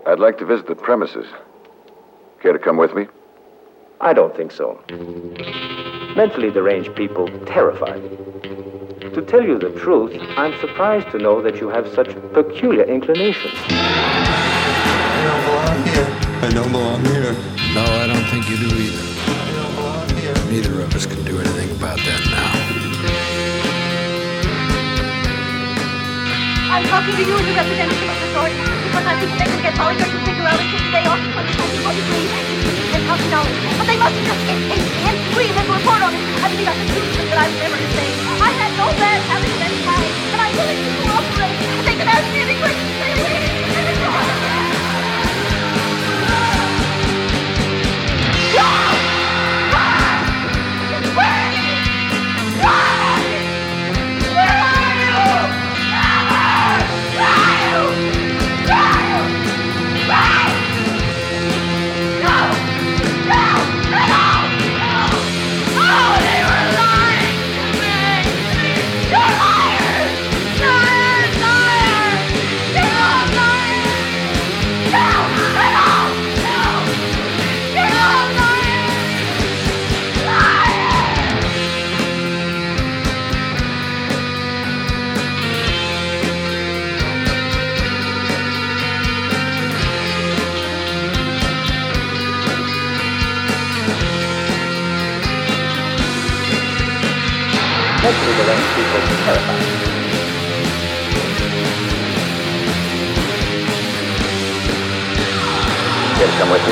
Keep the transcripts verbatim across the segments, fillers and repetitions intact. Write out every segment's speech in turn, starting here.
I'd like to visit the premises. Care to come with me? I don't think so. Mentally deranged people terrify me. To tell you the truth, I'm surprised to know that you have such peculiar inclinations. I don't belong here. I don't belong here. No, I don't think you do either. I don't belong here. Neither of us can do anything about that now. I'm talking to you as a representative of the authority because I think they can get polygraphs to figure out until today off twenty thousand degrees and ten thousand dollars. But they mustn't just get Casey and we and then report on it. I believe that's the truth that I remember to say. I had no bad habits at any time, but I'm willing to cooperate. They can ask me any questions they wish. Mentally deranged people terrify me. Care to come with me?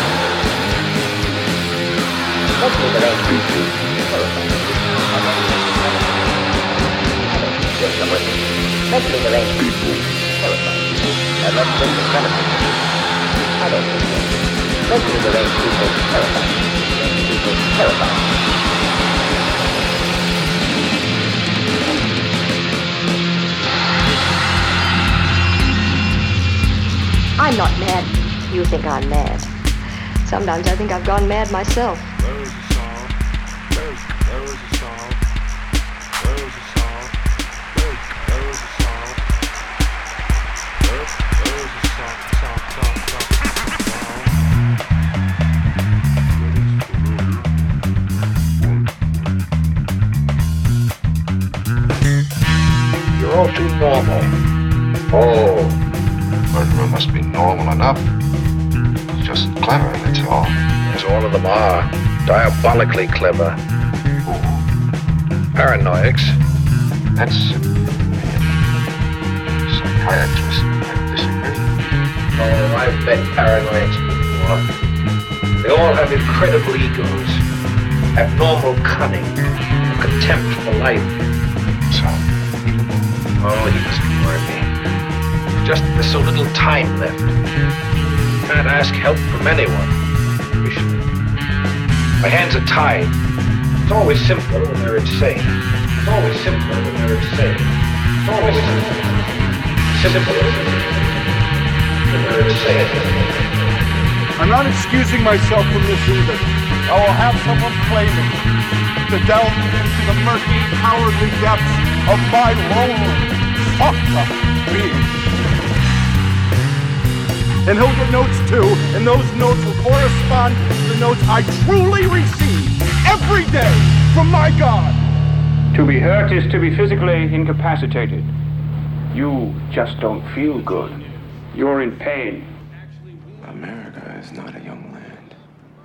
Mentally deranged people terrify me. Care to come with me? Mentally deranged people terrify me. I'd like to visit the premises. I don't think so. Mentally deranged people terrify me. People terrify me. I'm not mad. You think I'm mad. Sometimes I think I've gone mad myself. Where is the song? Where, where is the song? Where is the song? Where, where is the song? Where, where is the song? Song, song, song, song. You're all too normal. Oh. Murderer must be normal enough. It's just clever, that's all. Yes, all of them are. Diabolically clever. Ooh. Paranoics. That's psychiatrist. I disagree. Oh, I've met paranoics before. They all have incredible egos, abnormal cunning, a contempt for life. So? Oh, he must bore me. Just there's so little time left. Can't ask help from anyone. My hands are tied. It's always simpler when they're insane. It's always simpler when they're insane. It's always simpler. Simpler when they're insane. I'm not excusing myself from this either. I will have someone play me to delve into the murky, cowardly depths of my lonely, fucked up being. And he'll get notes too, and those notes will correspond to the notes I truly receive every day from my God. To be hurt is to be physically incapacitated. You just don't feel good. You're in pain. America is not a young land.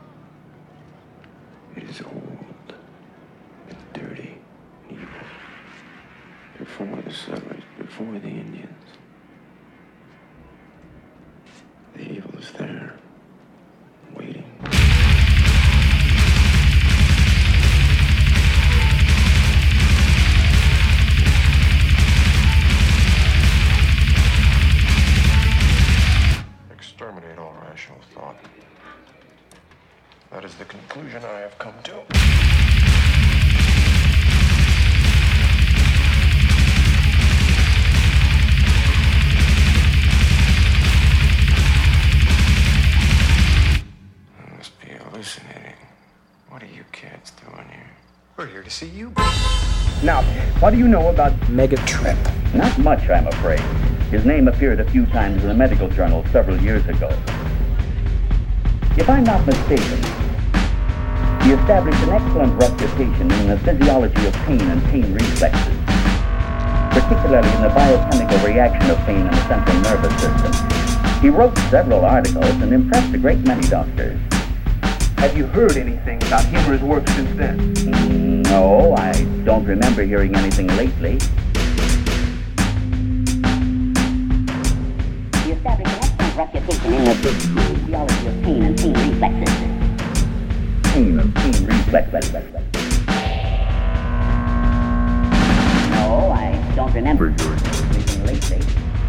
It is old and dirty and evil. Before the settlers, before the Indians. The evil is there, waiting. Exterminate all rational thought. That is the conclusion I have come to. Hallucinating. What are you kids doing here? We're here to see you. Now, what do you know about Megatrip? Not much, I'm afraid. His name appeared a few times in a medical journal several years ago. If I'm not mistaken, he established an excellent reputation in the physiology of pain and pain reflexes, particularly in the biochemical reaction of pain in the central nervous system. He wrote several articles and impressed a great many doctors. Have you heard anything about him or his work since then? Mm, no, I don't remember hearing anything lately. He established an excellent reputation in the physiology of pain and pain reflexes. Pain and pain reflexes. No, I don't remember hearing anything lately.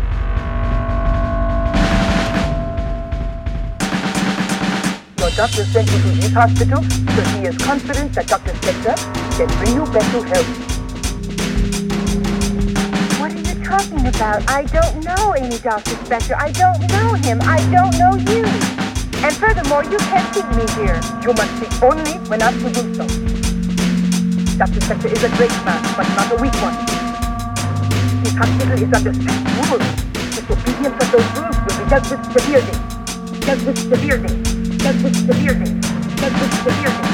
Your doctor sent you to this hospital because he is confident that Doctor Spector can bring you back to health. What are you talking about? I don't know any Doctor Spector. I don't know him. I don't know you. And furthermore, you can't keep me here. You must speak only when asked to do so. Doctor Spector is a great man, but not a weak one. His hospital is under strict rules. Disobedience of those rules will be dealt with severely. Dealt with severely. Dealt with severely. Dealt with severely.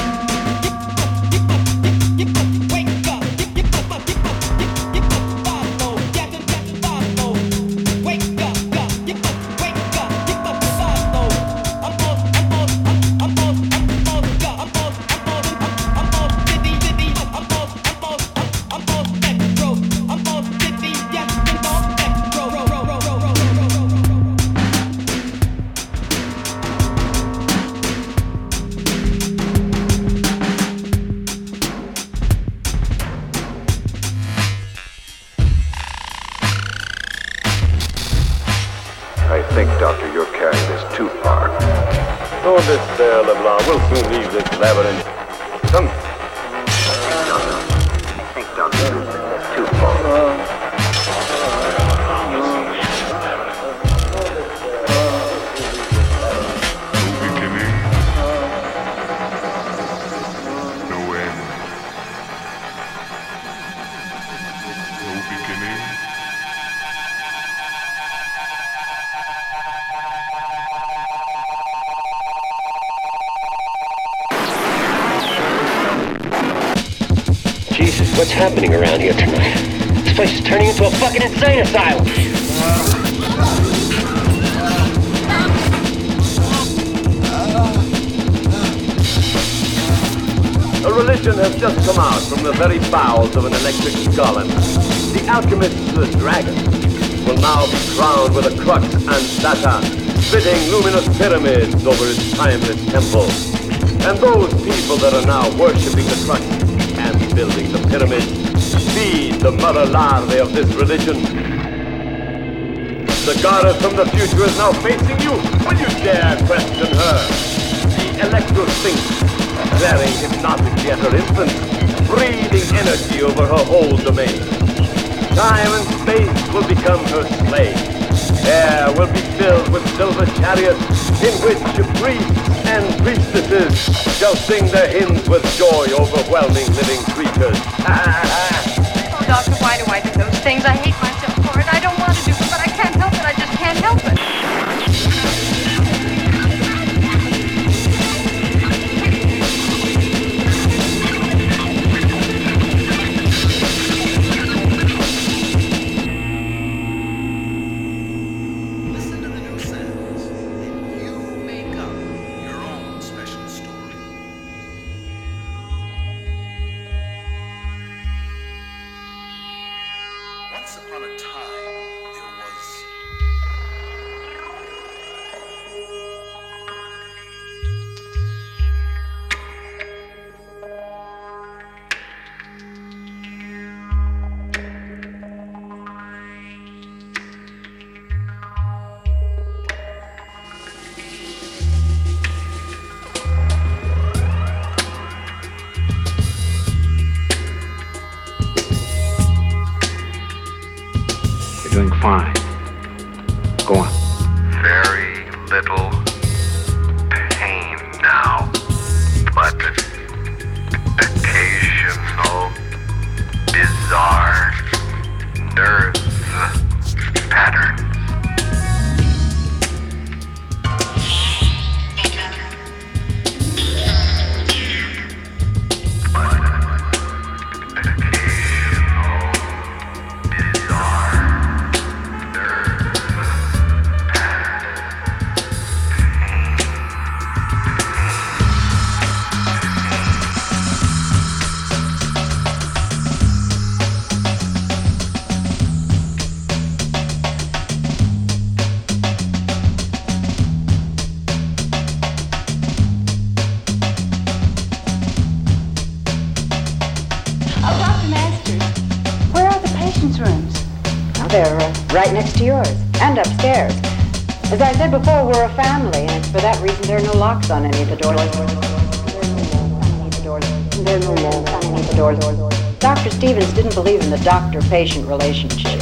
Don't despair, LeBlanc. We'll soon leave this labyrinth. Come. I think, Doctor, that's too far. What's happening around here tonight? This place is turning into a fucking insane asylum. A religion has just come out from the very bowels of an electric skull, and the alchemist's the dragon will now be crowned with a crux ansata, spitting luminous pyramids over its timeless temple. And those people that are now worshipping the crux and building the pyramids feed the mother larvae of this religion. The goddess from the future is now facing you. Will you dare question her? The Electro-Sphinx, glaring hypnotically at her infant, breathing energy over her whole domain. Time and space will become her slave. Air will be filled with silver chariots in which priests and priestesses shall sing their hymns with joy, overwhelming living creatures. Oh, Doctor, why do I do those things? I hate myself for it. I don't want to do it, but I can't help it. I just can't help it. Doing fine. Go on. Very little pain now, but occasional bizarre nerve patterns. They're uh, right next to yours, and upstairs. As I said before, we're a family, and it's for that reason there are no locks on any of the doors. There are no locks on any of the doors. Doctor Stevens didn't believe in the doctor-patient relationship.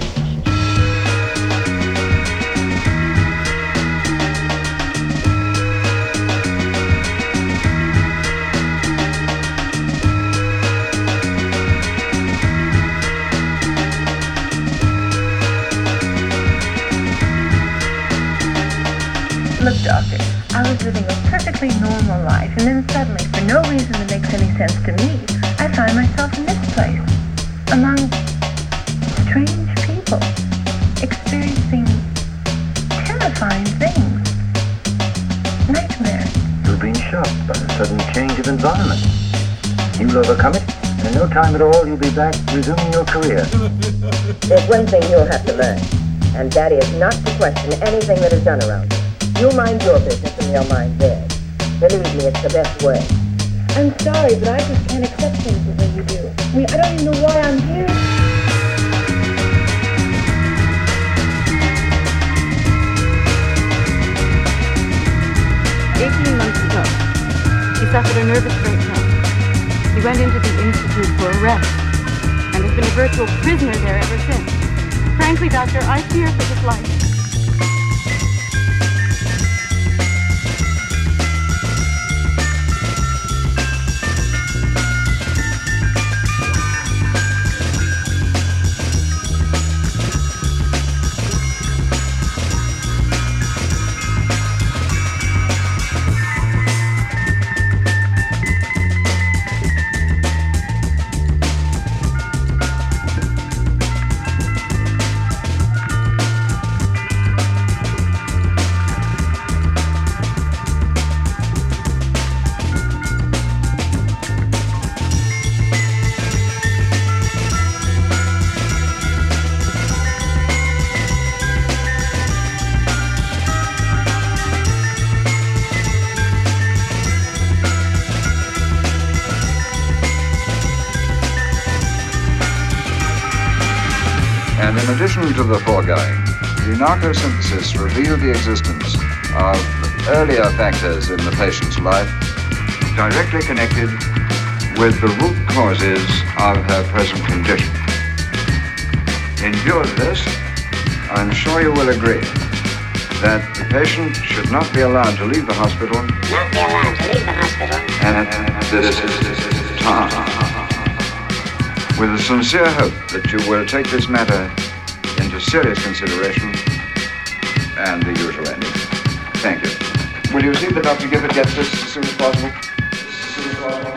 Look, Doctor, I was living a perfectly normal life, and then suddenly, for no reason that makes any sense to me, I find myself in this place, among strange people, experiencing terrifying things. Nightmares. You've been shocked by a sudden change of environment. You'll overcome it, and in no time at all you'll be back resuming your career. There's one thing you'll have to learn, and that is not to question anything that is done around you. You mind your business and they'll mind theirs. Believe me, it's the best way. I'm sorry, but I just can't accept things the way you do. I mean, I don't even know why I'm here. Eighteen months ago, he suffered a nervous breakdown. He went into the Institute for arrest and has been a virtual prisoner there ever since. Frankly, Doctor, I fear for his life. And in addition to the foregoing, the narcosynthesis revealed the existence of earlier factors in the patient's life directly connected with the root causes of her present condition. In view of this, I'm sure you will agree that the patient should not be allowed to leave the hospital. Not be allowed to leave the hospital. And at this time. With a sincere hope that you will take this matter into serious consideration and the usual ending. Thank you. Will you see that Doctor Gifford gets this as soon as possible? As soon as possible.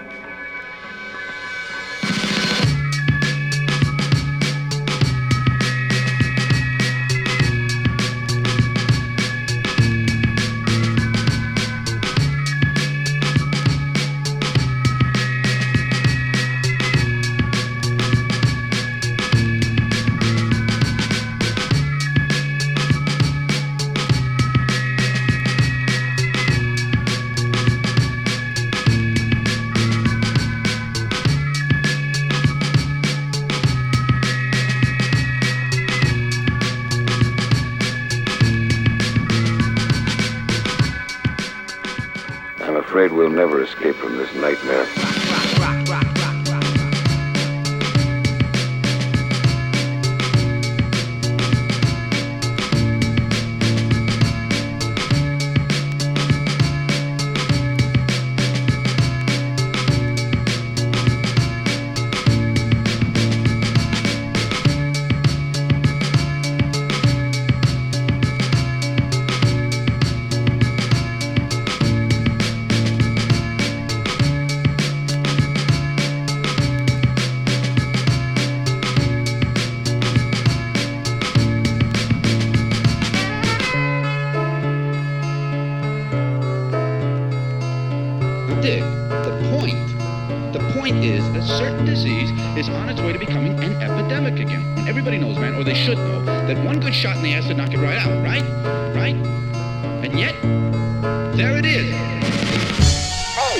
I'm afraid we'll never escape from this nightmare. Dick, the point, the point is a certain disease is on its way to becoming an epidemic again. And everybody knows, man, or they should know, that one good shot in the ass would knock it right out, right? Right? And yet, there it is.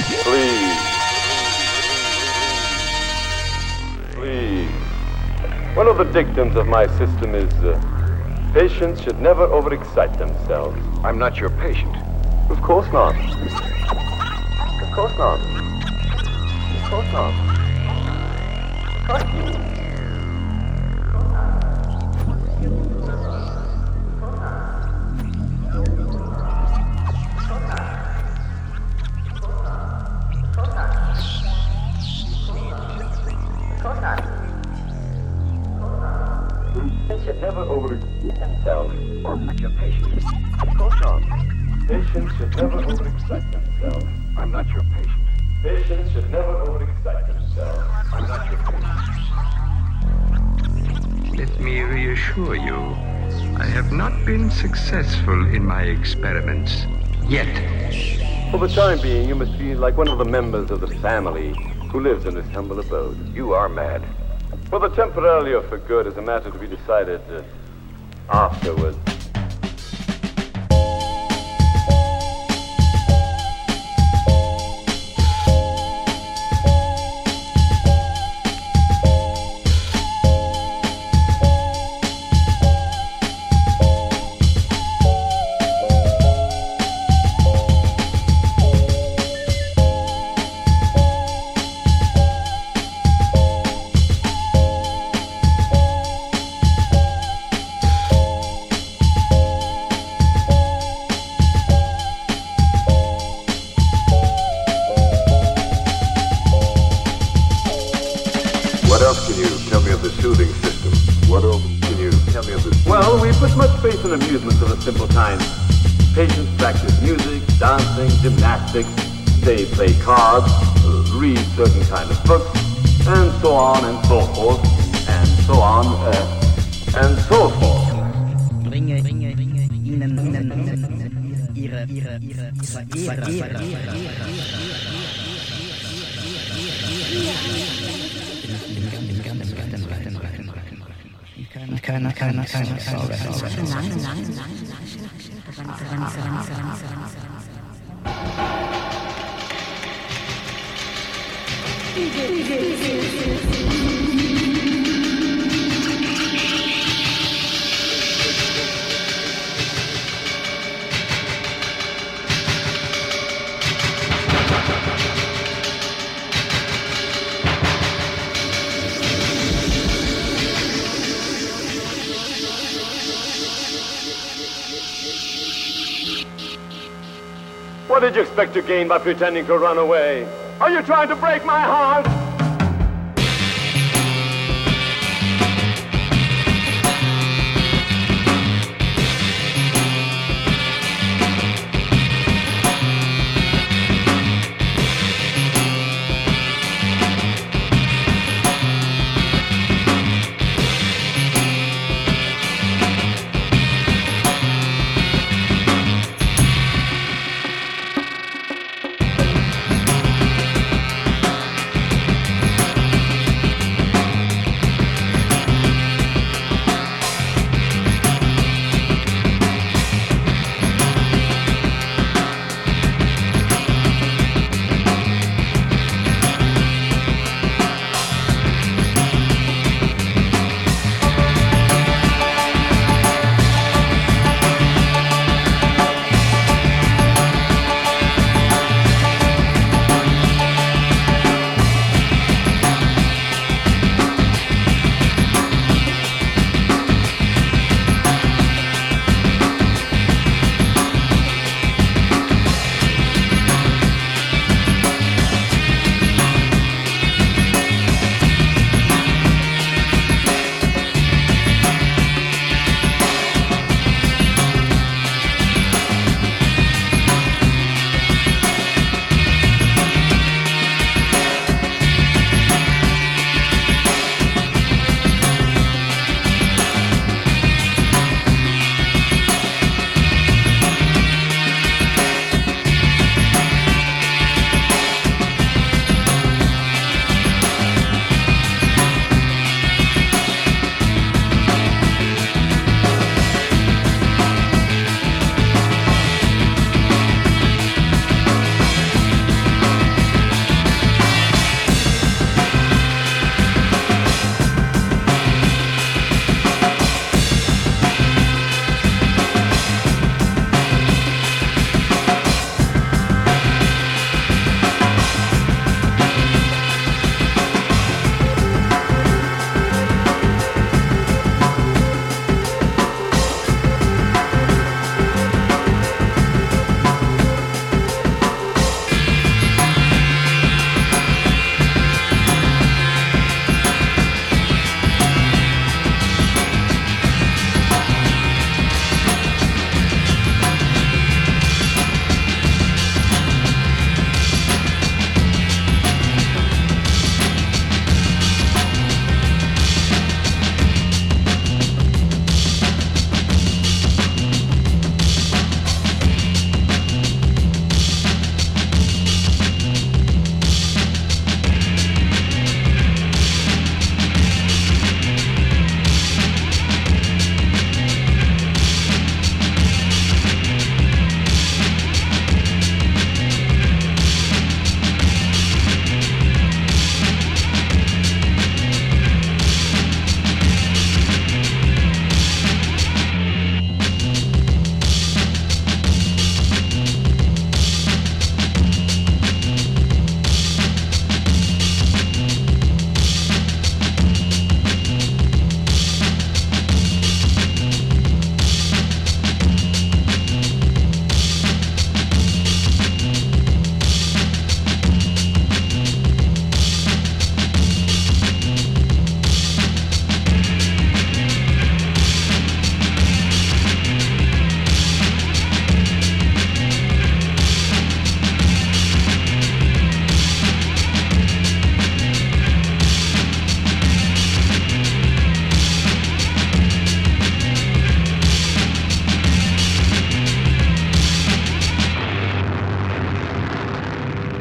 Please. Please. One of the dictums of my system is uh, patients should never overexcite themselves. I'm not your patient. Of course not. Of course not. Of course not. Of course not. Should never overexert themselves. I'm not your patient. Of course not. Patients should never overexcite themselves. I'm not your patient. Patients should never overexcite themselves. I'm not your patient. Let me reassure you, I have not been successful in my experiments yet. For the time being, you must feel like one of the members of the family who lives in this humble abode. You are mad. Whether temporarily or for good is a matter to be decided uh, afterwards. What else can you tell me of the soothing system? What else can you tell me of the... Well, we put much faith in amusements of a simple kind. Patients practice music, dancing, gymnastics. They play cards, read certain kind of books, and so on and so forth, and so on, uh, and so forth. Bringe, bringe, bringe ihnen, ihnen ihre, ihre, ihre, ihre, ihre, Keiner, keiner, keiner, keiner. What did you expect to gain by pretending to run away? Are you trying to break my heart?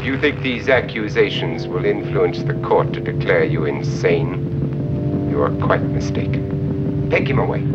you think these accusations will influence the court to declare you insane, you are quite mistaken. Take him away.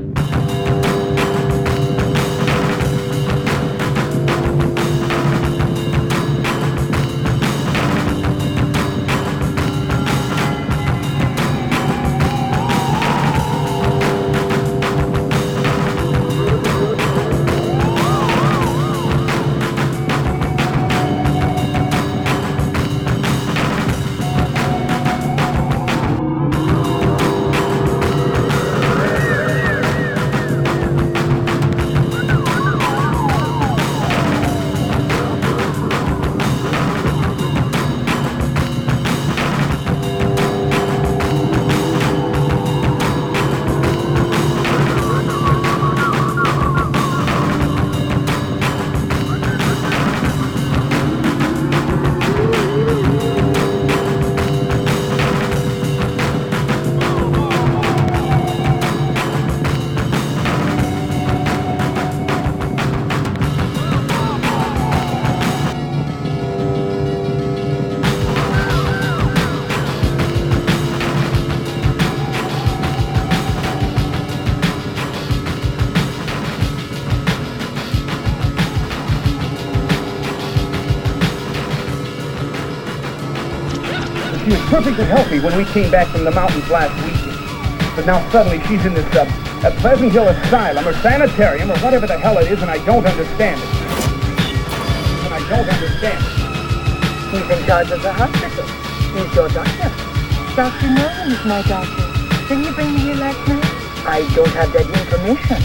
She was perfectly healthy when we came back from the mountains last weekend. But now suddenly she's in this uh, uh, Pleasant Hill Asylum or Sanitarium or whatever the hell it is, and I don't understand it. And I don't understand it. He's in charge of the hospital. He's your doctor. Doctor Nolan is my doctor. Didn't you bring me here last night? I don't have that information.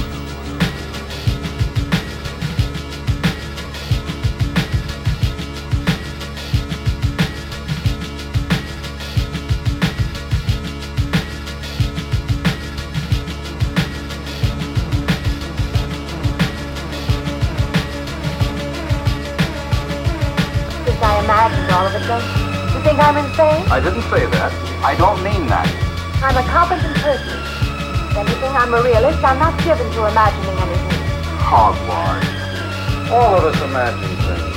I imagined all of it, don't you? You think I'm insane? I didn't say that. I don't mean that. I'm a competent person. If anything, I'm a realist. I'm not given to imagining anything. Hogwash. All of us imagine things.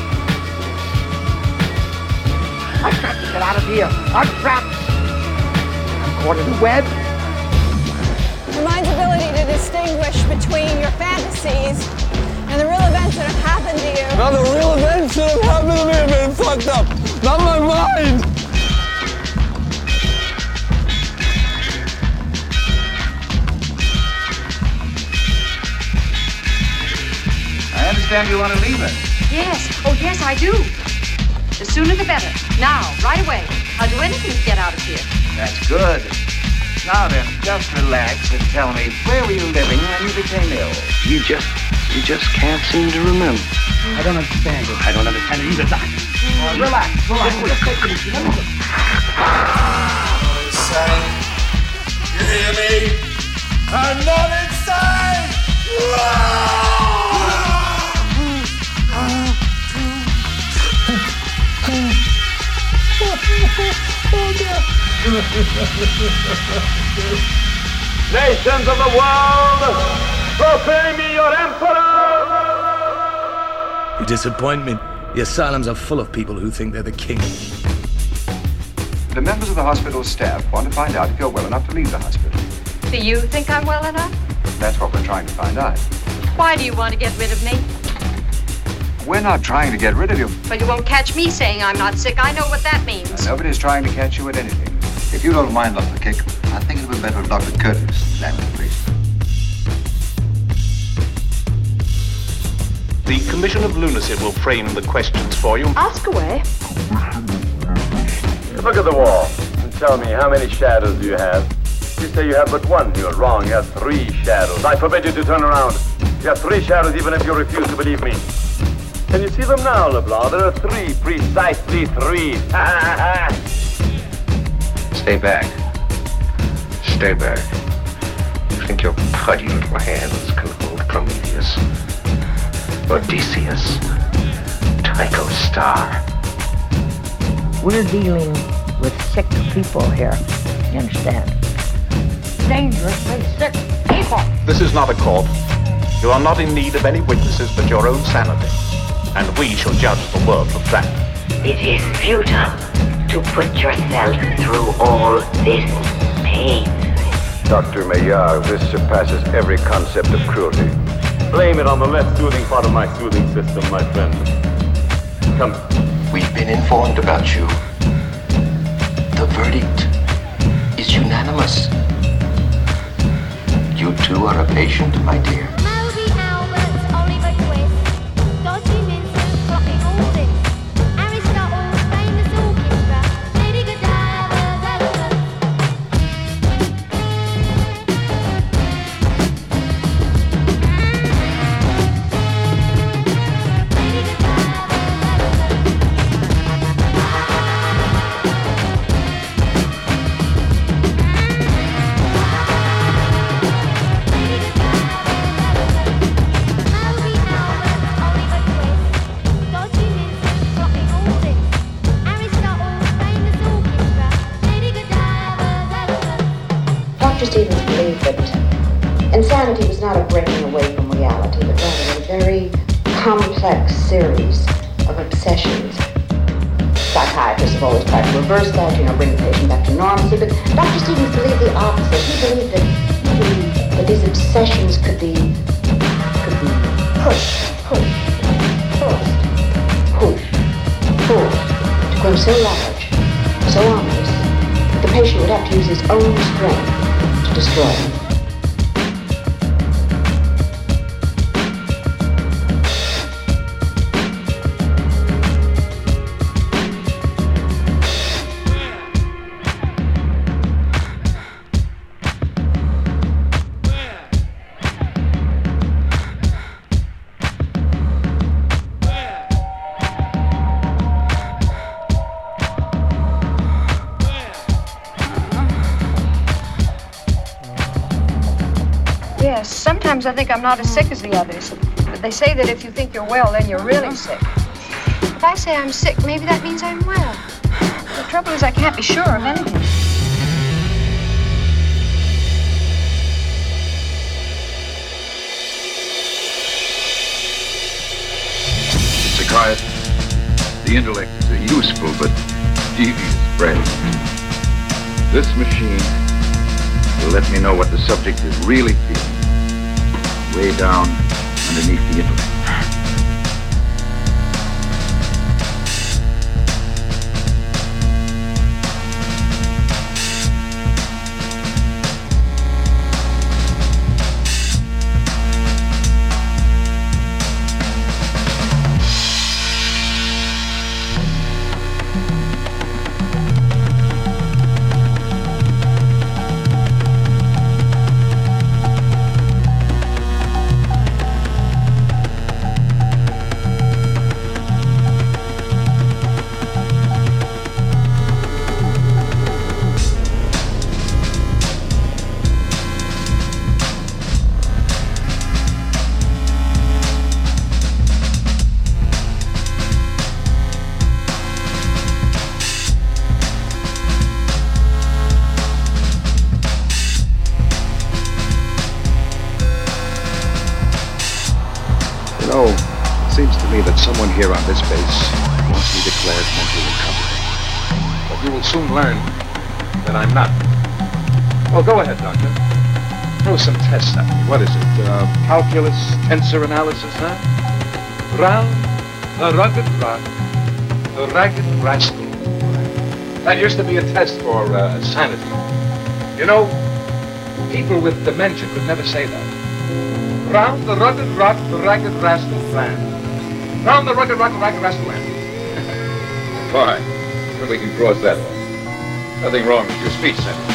I've got to get out of here. I'm trapped. I'm caught in the web. Your mind's ability to distinguish between your fantasies and the real events that have happened to you. Now the real events that have happened to me have been fucked up. Not my mind. I understand you want to leave it. Yes. Oh, yes, I do. The sooner the better. Now, right away. I'll do anything to get out of here. That's good. Now then, just relax and tell me, where were you living when you became ill? You just, you just can't seem to remember. I don't understand it. I don't understand it either, Doc. Uh, relax, relax. We'll just take it easy. Let me go. Insane. You hear me? I'm not insane! Nations of the world, proclaim me your emperor! You disappoint me. The asylums are full of people who think they're the king. The members of the hospital staff want to find out if you're well enough to leave the hospital. Do you think I'm well enough? That's what we're trying to find out. Why do you want to get rid of me? We're not trying to get rid of you. But you won't catch me saying I'm not sick. I know what that means. Nobody's trying to catch you at anything. If you don't mind, Doctor Kick, I think it would be better if Doctor Curtis landed, please. The Commission of Lunacy will frame the questions for you. Ask away. Look at the wall and tell me how many shadows do you have? You say you have but one. You're wrong. You have three shadows. I forbid you to turn around. You have three shadows even if you refuse to believe me. Can you see them now, LeBlanc? There are three, precisely three. Stay back. Stay back. You think your pudgy little hands can hold Prometheus, Odysseus, Tycho Star? We're dealing with sick people here, you understand? Dangerously sick people. This is not a court. You are not in need of any witnesses but your own sanity. And we shall judge the world from that. It is futile to put yourself through all this pain. Doctor Maillard, this surpasses every concept of cruelty. Blame it on the less soothing part of my soothing system, my friend. Come. We've been informed about you. The verdict is unanimous. You too are a patient, my dear. Moby Albert's Oliver Twist. Dodgy Minster clocking all this. Aristotle's famous orchestra. Lady Godiva's elephant. Doctor Stevens believed that insanity was not a breaking away from reality, but rather a very complex series of obsessions. Psychiatrists have always tried to reverse that, you know, bring the patient back to normalcy, but Doctor Stevens believed the opposite. He believed that, he believed that these obsessions could be, could be pushed, pushed, forced, pushed, forced to grow so large, so ominous, that the patient would have to use his own strength to destroy them. Yes, sometimes I think I'm not as sick as the others. But they say that if you think you're well, then you're really sick. If I say I'm sick, maybe that means I'm well. The trouble is I can't be sure of anything. Psychiatrist, the intellect is a useful but devious friend. This machine will let me know what the subject is really feeling, way down underneath the intellect. You know, it seems to me that someone here on this base wants me declared mentally incompetent. But you will soon learn that I'm not. Well, go ahead, Doctor. Throw some tests at me. What is it? Uh, calculus, tensor analysis, huh? Round the rugged rock, the ragged rascal. That used to be a test for uh, sanity. You know, people with dementia could never say that. Round the rugged rock, the ragged rascal land. Round the rugged rock, the ragged rascal land. Fine. Well, we can cross that off. Nothing wrong with your speech sentence.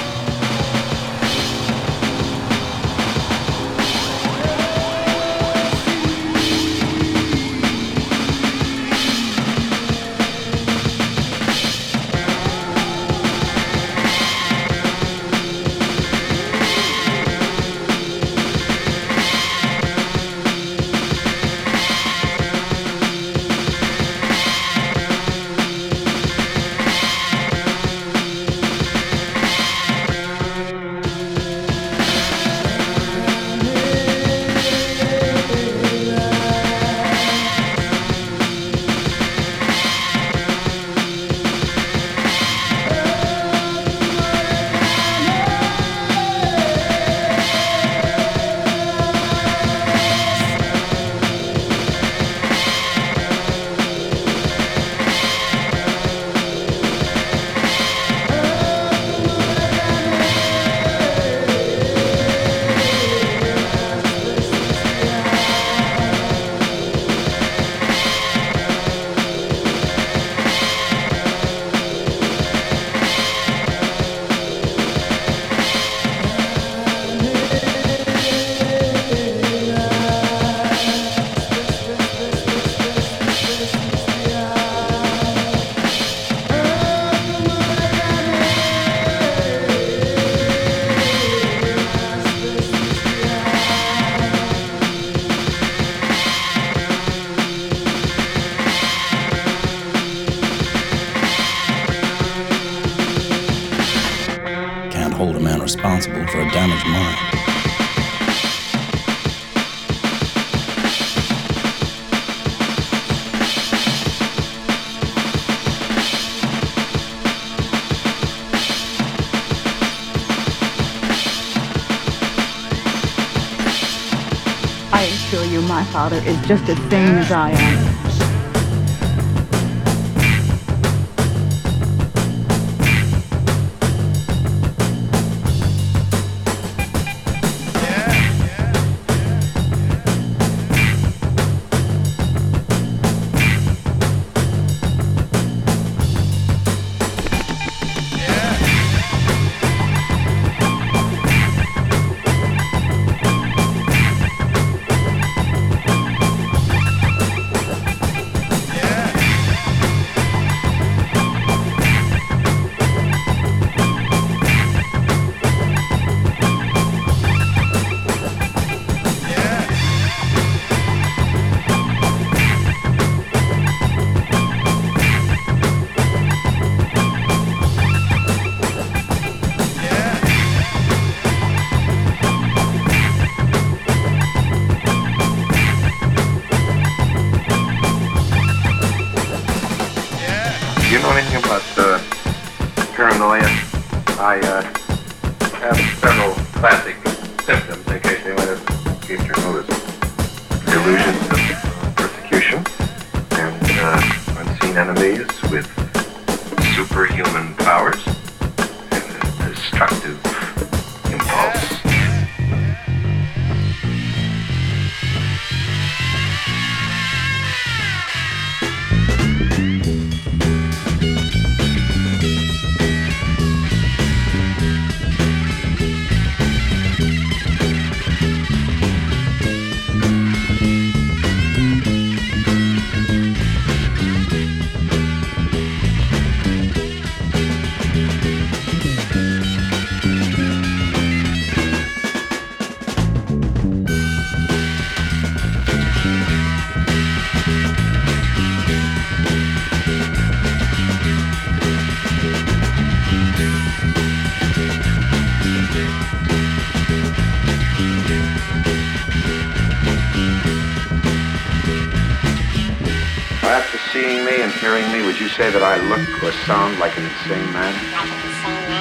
responsible for a damaged mind. I assure you my father is just as sane as I am. Do you know anything about uh, paranoia? I uh, have several classic symptoms in case anyone has escaped your notice. Illusions of persecution and uh, unseen enemies with superhuman powers and a destructive impulse. After seeing me and hearing me, would you say that I look or sound like an insane man?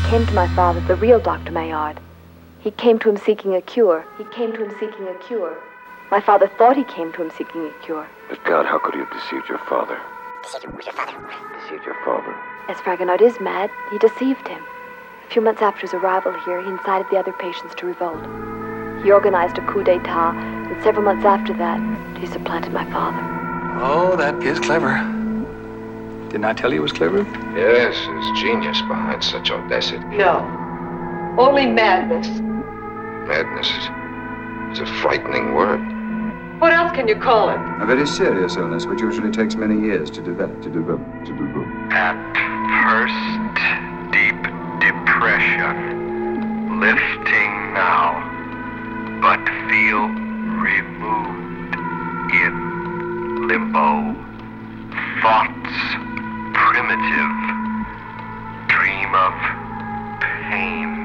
came to my father, the real Doctor Maillard. He came to him seeking a cure. He came to him seeking a cure. My father thought he came to him seeking a cure. But God, how could he have deceived your father? Deceived your father? Deceived your father? As Fragonard is mad, he deceived him. A few months after his arrival here, he incited the other patients to revolt. He organized a coup d'etat, and several months after that, he supplanted my father. Oh, that is clever. Didn't I tell you it was clever? Yes, there's genius behind such audacity. No. Only madness. Madness is a frightening word. What else can you call it? A very serious illness which usually takes many years to develop, to develop, to develop. At first, deep depression, lifting now, but feel removed in limbo. Thoughts primitive, dream of pain.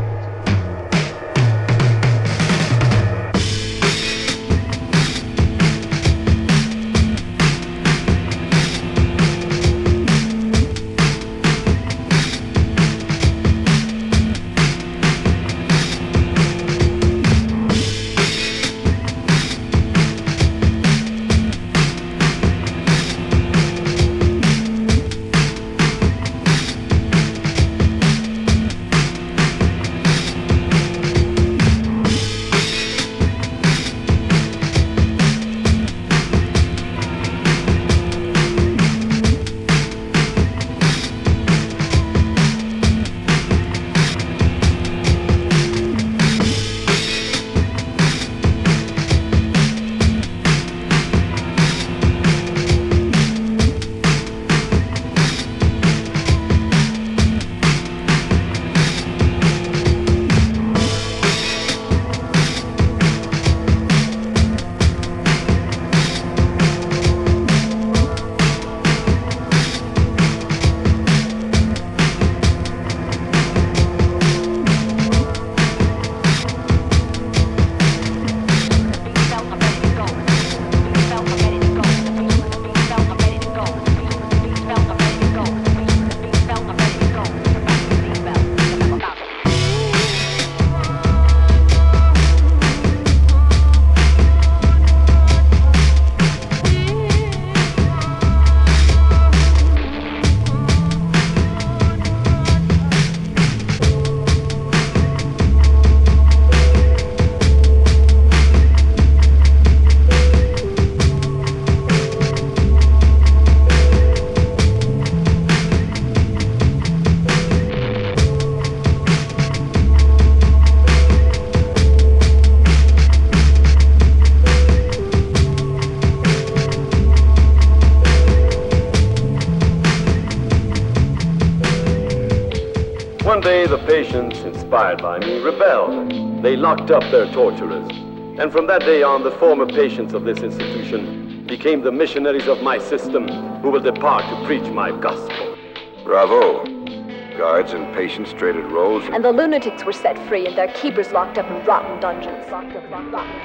One day, the patients, inspired by me, rebelled. They locked up their torturers. And from that day on, the former patients of this institution became the missionaries of my system who will depart to preach my gospel. Bravo. Guards and patients traded roles. And the lunatics were set free and their keepers locked up in rotten dungeons. Locked up, locked up,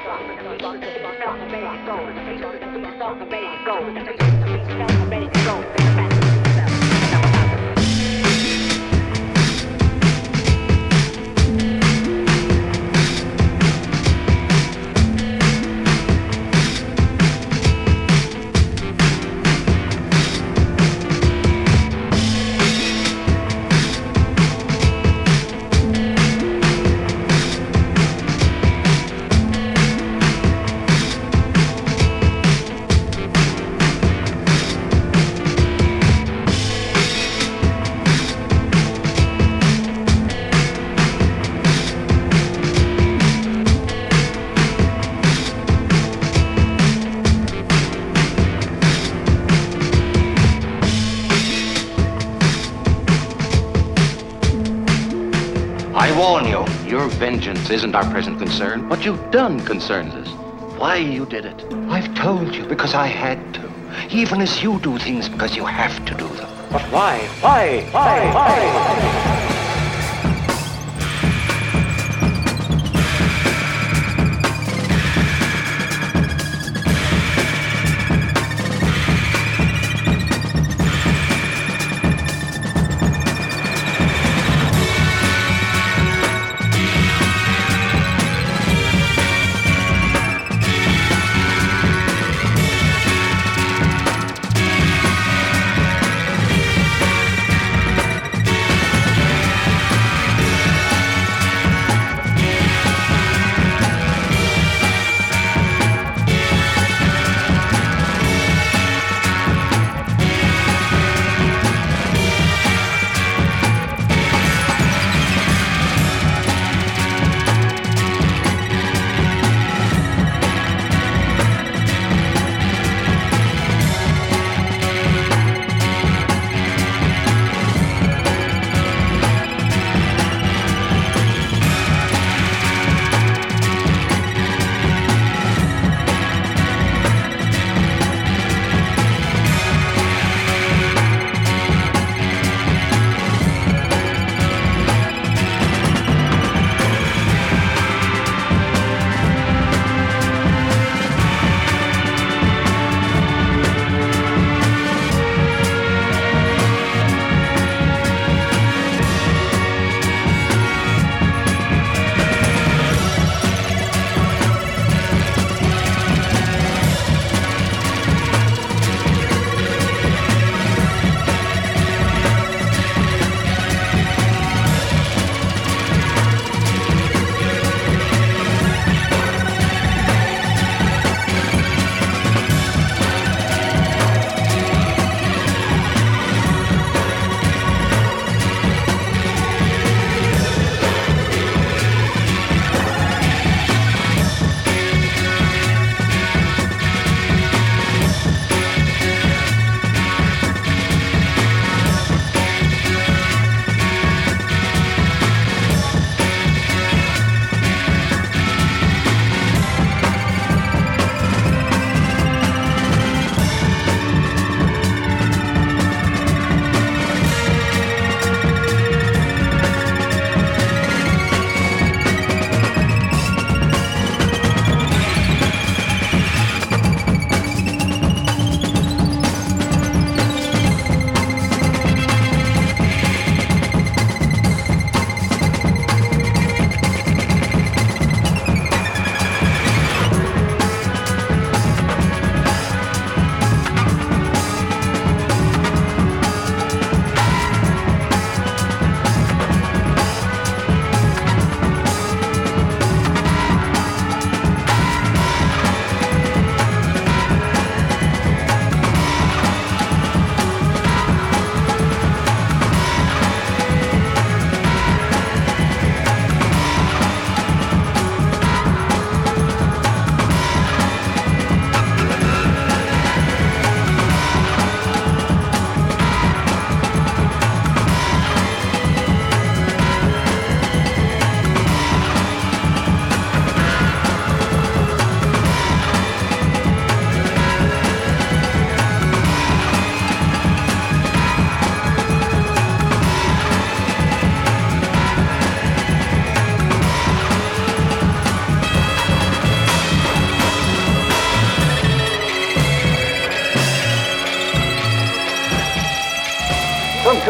I warn you, your vengeance isn't our present concern. What you've done concerns us. Why you did it. I've told you because I had to. Even as you do things because you have to do them. But why? Why? Why? Why?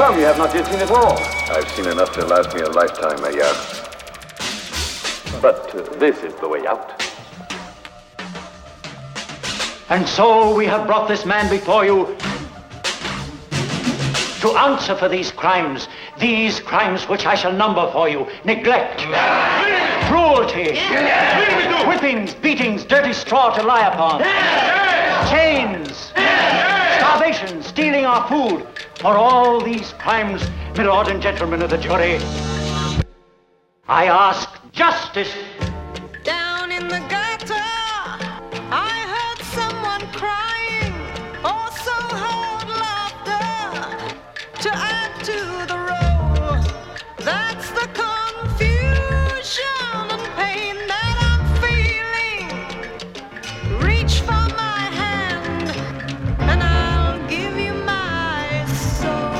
Some you have not yet seen at all. I've seen enough to last me a lifetime, Maillard. But uh, this is the way out. And so we have brought this man before you to answer for these crimes, these crimes which I shall number for you: neglect, cruelty, whippings, beatings, dirty straw to lie upon, chains, starvation, stealing our food. For all these crimes, my lord and gentlemen of the jury, I ask justice. Down in the gutter, I heard someone crying, also heard laughter to add to the row. That's the confusion and pain that I'm feeling. Reach for my hand and I'll give you my soul.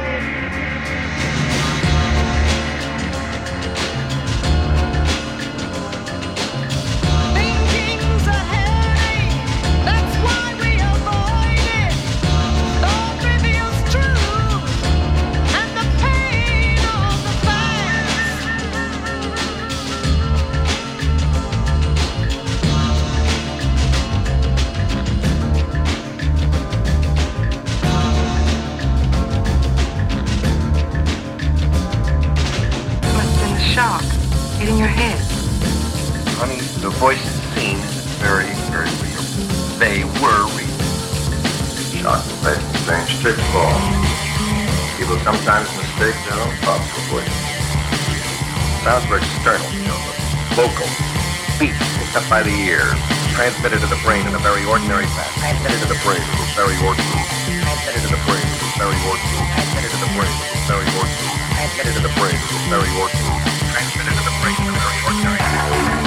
Thinking's a headache, that's why we avoid it. Thought reveals truth and the pain of the facts. Must have been the shock hitting your head. Honey, the voices seen is very, very real. They were real. Shock plays a strange trick, Paul. People sometimes mistake their own thoughts for voices. Sounds were external, you know, vocal, speech picked up by the ear, transmitted to the brain in a very ordinary fashion. Transmitted to the brain, it was very ordinary. Transmitted to the brain, it was very ordinary. Transmitted to the brain, it was very ordinary. Transmitted to the brain, it was very ordinary. Transmitted to the brain in a very ordinary fashion.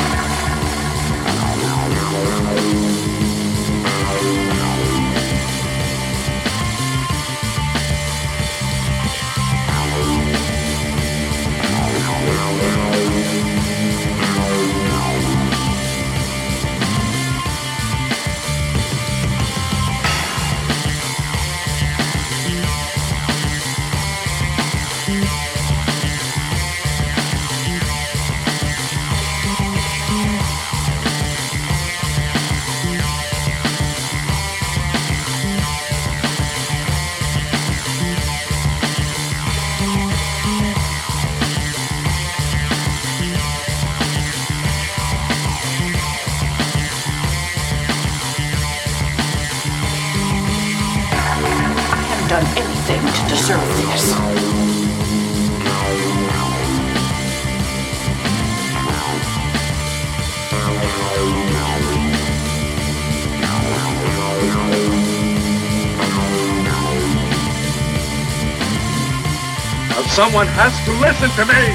Done anything to deserve this. Now someone has to listen to me!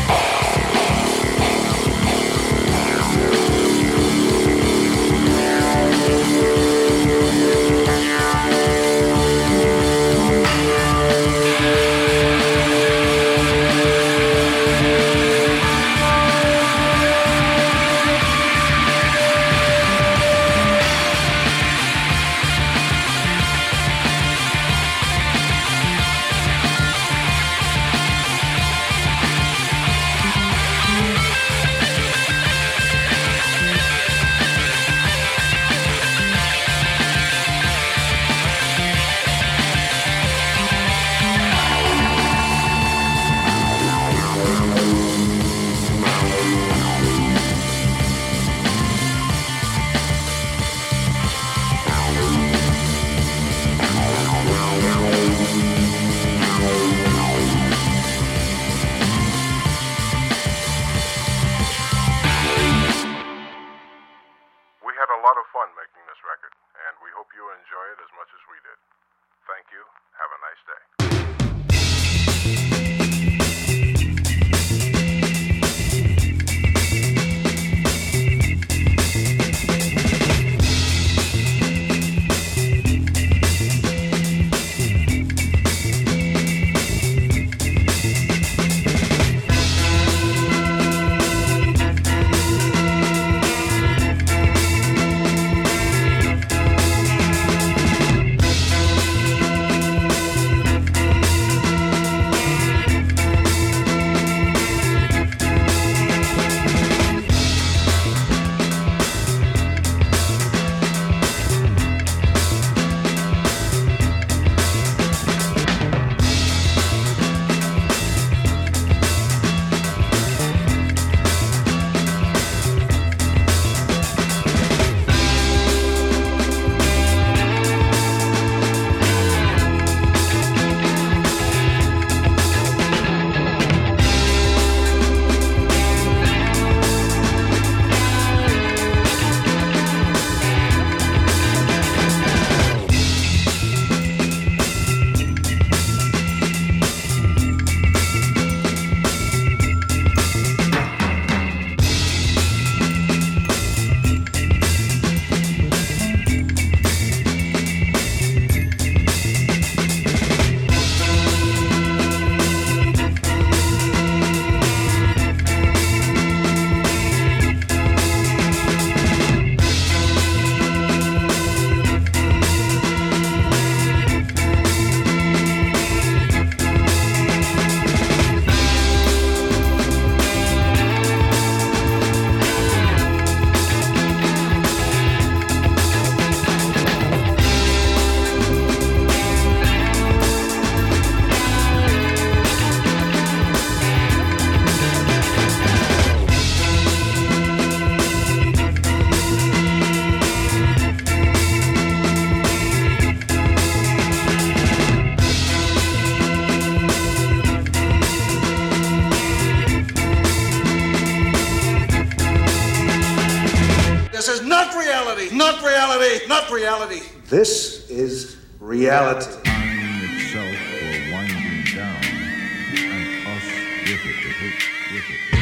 Not reality! Not reality! This is reality. Time itself were winding down, and us with it, with it, with it.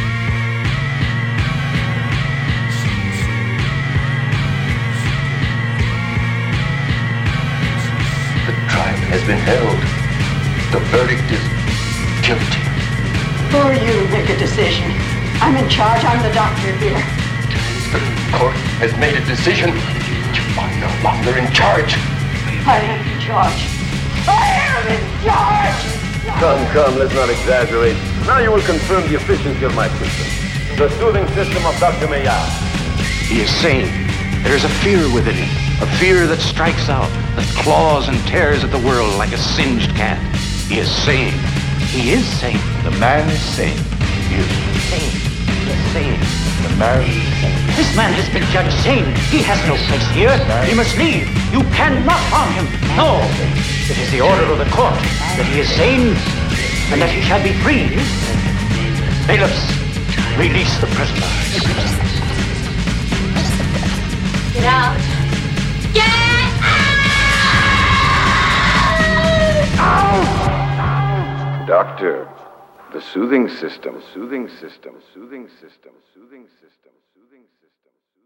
The trial has been held. The verdict is guilty. For you, make a decision. I'm in charge. I'm the doctor here. The court has made a decision. You are no longer in charge. I am in charge. I am in charge! Come, come, let's not exaggerate. Now you will confirm the efficiency of my system. The soothing system of Doctor Maillard. He is sane. There is a fear within him. A fear that strikes out, that claws and tears at the world like a singed cat. He is sane. He is sane. The man is sane. He is sane. He is sane. The man is sane. This man has been judged sane. He has no place here. He must leave. You cannot harm him. No. It is the order of the court that he is sane and that he shall be free. Bailiffs, release the prisoner. Get out. Get Doctor, the soothing system, soothing system, soothing system, soothing system, soothing system.